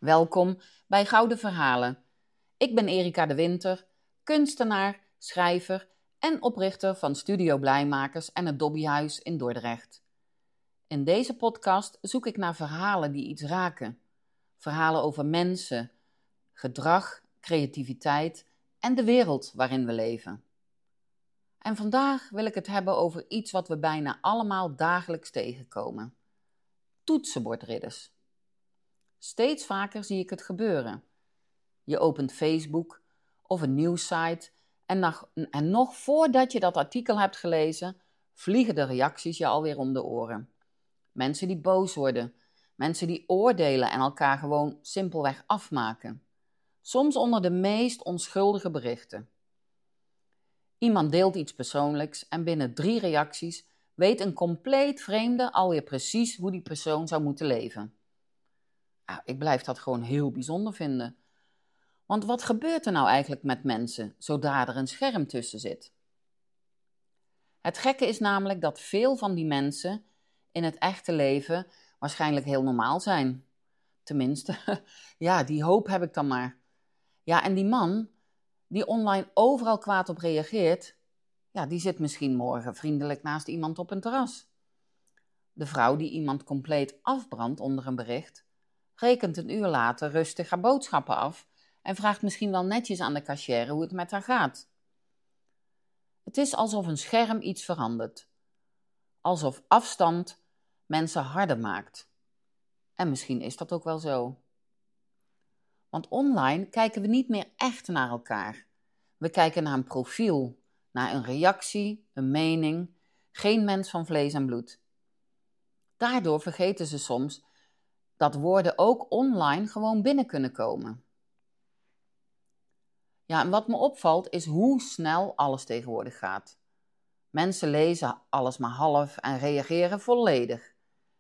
Welkom bij Gouden Verhalen. Ik ben Erika de Winter, kunstenaar, schrijver en oprichter van Studio Blijmakers en het Dobbyhuis in Dordrecht. In deze podcast zoek ik naar verhalen die iets raken. Verhalen over mensen, gedrag, creativiteit en de wereld waarin we leven. En vandaag wil ik het hebben over iets wat we bijna allemaal dagelijks tegenkomen. Toetsenbordridders. Steeds vaker zie ik het gebeuren. Je opent Facebook of een nieuwssite en nog voordat je dat artikel hebt gelezen, vliegen de reacties je alweer om de oren. Mensen die boos worden, mensen die oordelen en elkaar gewoon simpelweg afmaken. Soms onder de meest onschuldige berichten. Iemand deelt iets persoonlijks en binnen 3 reacties weet een compleet vreemde alweer precies hoe die persoon zou moeten leven. Ik blijf dat gewoon heel bijzonder vinden. Want wat gebeurt er nou eigenlijk met mensen zodra er een scherm tussen zit? Het gekke is namelijk dat veel van die mensen in het echte leven waarschijnlijk heel normaal zijn. Tenminste, ja, die hoop heb ik dan maar. Ja, en die man die online overal kwaad op reageert, ja, die zit misschien morgen vriendelijk naast iemand op een terras. De vrouw die iemand compleet afbrandt onder een bericht, rekent een uur later rustig haar boodschappen af en vraagt misschien wel netjes aan de cashier hoe het met haar gaat. Het is alsof een scherm iets verandert. Alsof afstand mensen harder maakt. En misschien is dat ook wel zo. Want online kijken we niet meer echt naar elkaar. We kijken naar een profiel, naar een reactie, een mening, geen mens van vlees en bloed. Daardoor vergeten ze soms dat woorden ook online gewoon binnen kunnen komen. Ja, en wat me opvalt is hoe snel alles tegenwoordig gaat. Mensen lezen alles maar half en reageren volledig.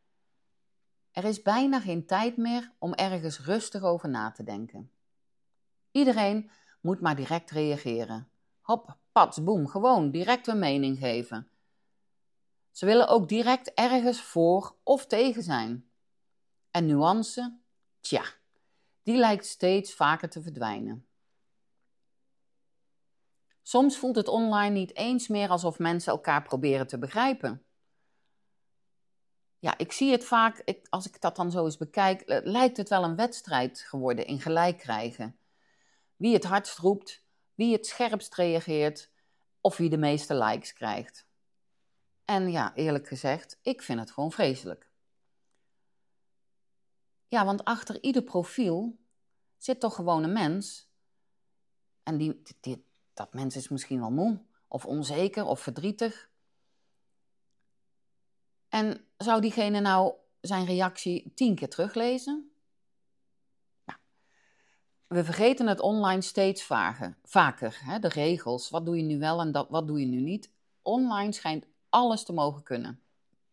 Er is bijna geen tijd meer om ergens rustig over na te denken. Iedereen moet maar direct reageren. Hop, pats, boem, gewoon direct een mening geven. Ze willen ook direct ergens voor of tegen zijn. En nuance, tja, die lijkt steeds vaker te verdwijnen. Soms voelt het online niet eens meer alsof mensen elkaar proberen te begrijpen. Ja, ik zie het vaak, als ik dat dan zo eens bekijk, lijkt het wel een wedstrijd geworden in gelijk krijgen. Wie het hardst roept, wie het scherpst reageert of wie de meeste likes krijgt. En ja, eerlijk gezegd, ik vind het gewoon vreselijk. Ja, want achter ieder profiel zit toch gewoon een mens. En dat mens is misschien wel moe, of onzeker, of verdrietig. En zou diegene nou zijn reactie 10 keer teruglezen? Nou, we vergeten het online steeds vaker. Hè? De regels, wat doe je nu wel en wat doe je nu niet? Online schijnt alles te mogen kunnen.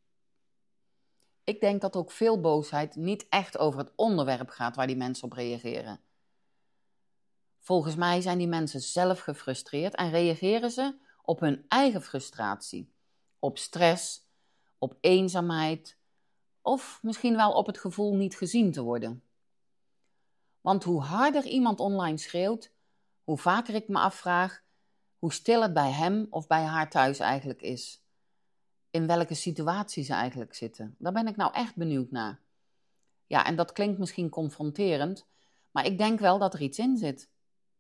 Ik denk dat ook veel boosheid niet echt over het onderwerp gaat waar die mensen op reageren. Volgens mij zijn die mensen zelf gefrustreerd en reageren ze op hun eigen frustratie, op stress, op eenzaamheid of misschien wel op het gevoel niet gezien te worden. Want hoe harder iemand online schreeuwt, hoe vaker ik me afvraag hoe stil het bij hem of bij haar thuis eigenlijk is. In welke situatie ze eigenlijk zitten. Daar ben ik nou echt benieuwd naar. Ja, en dat klinkt misschien confronterend, maar ik denk wel dat er iets in zit.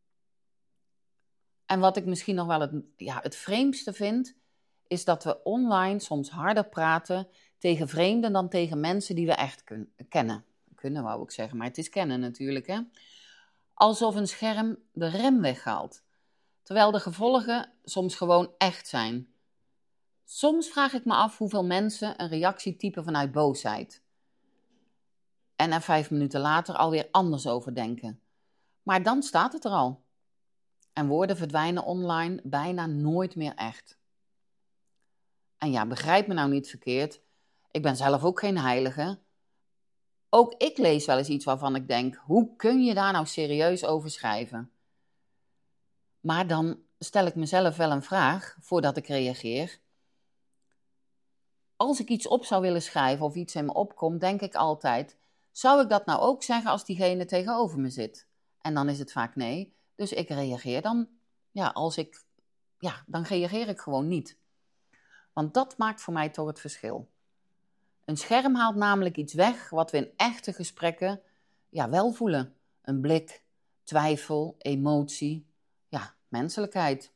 En wat ik misschien nog wel het vreemdste vind, is dat we online soms harder praten tegen vreemden dan tegen mensen die we echt kennen. Kunnen wou ik zeggen, maar het is kennen natuurlijk, hè. Alsof een scherm de rem weghaalt. Terwijl de gevolgen soms gewoon echt zijn. Soms vraag ik me af hoeveel mensen een reactie typen vanuit boosheid. En er 5 minuten later alweer anders over denken. Maar dan staat het er al. En woorden verdwijnen online bijna nooit meer echt. En ja, begrijp me nou niet verkeerd. Ik ben zelf ook geen heilige. Ook ik lees wel eens iets waarvan ik denk, hoe kun je daar nou serieus over schrijven? Maar dan stel ik mezelf wel een vraag voordat ik reageer. Als ik iets op zou willen schrijven of iets in me opkomt, denk ik altijd, Zou ik dat nou ook zeggen als diegene tegenover me zit? En dan is het vaak nee. Dus ik reageer dan, dan reageer ik gewoon niet. Want dat maakt voor mij toch het verschil. Een scherm haalt namelijk iets weg wat we in echte gesprekken wel voelen. Een blik, twijfel, emotie, menselijkheid.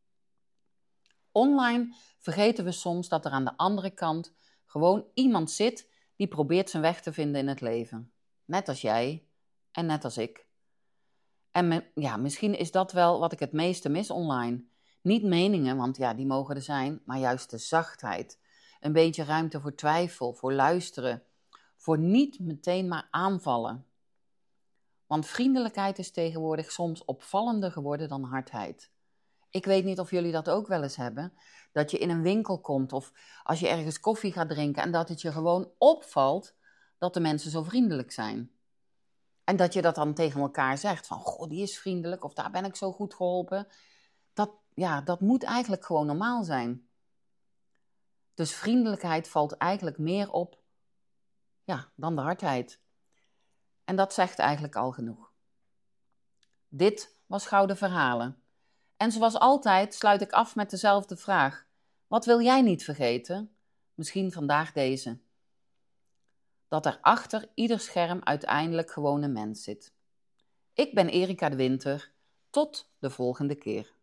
Online vergeten we soms dat er aan de andere kant gewoon iemand zit die probeert zijn weg te vinden in het leven. Net als jij en net als ik. En misschien is dat wel wat ik het meeste mis online. Niet meningen, want die mogen er zijn, maar juist de zachtheid. Een beetje ruimte voor twijfel, voor luisteren. Voor niet meteen maar aanvallen. Want vriendelijkheid is tegenwoordig soms opvallender geworden dan hardheid. Ik weet niet of jullie dat ook wel eens hebben. Dat je in een winkel komt of als je ergens koffie gaat drinken en dat het je gewoon opvalt dat de mensen zo vriendelijk zijn. En dat je dat dan tegen elkaar zegt van, goh, die is vriendelijk of daar ben ik zo goed geholpen. Dat moet eigenlijk gewoon normaal zijn. Dus vriendelijkheid valt eigenlijk meer op dan de hardheid. En dat zegt eigenlijk al genoeg. Dit was Gouden Verhalen. En zoals altijd sluit ik af met dezelfde vraag. Wat wil jij niet vergeten? Misschien vandaag deze. Dat er achter ieder scherm uiteindelijk gewoon een mens zit. Ik ben Erika de Winter. Tot de volgende keer.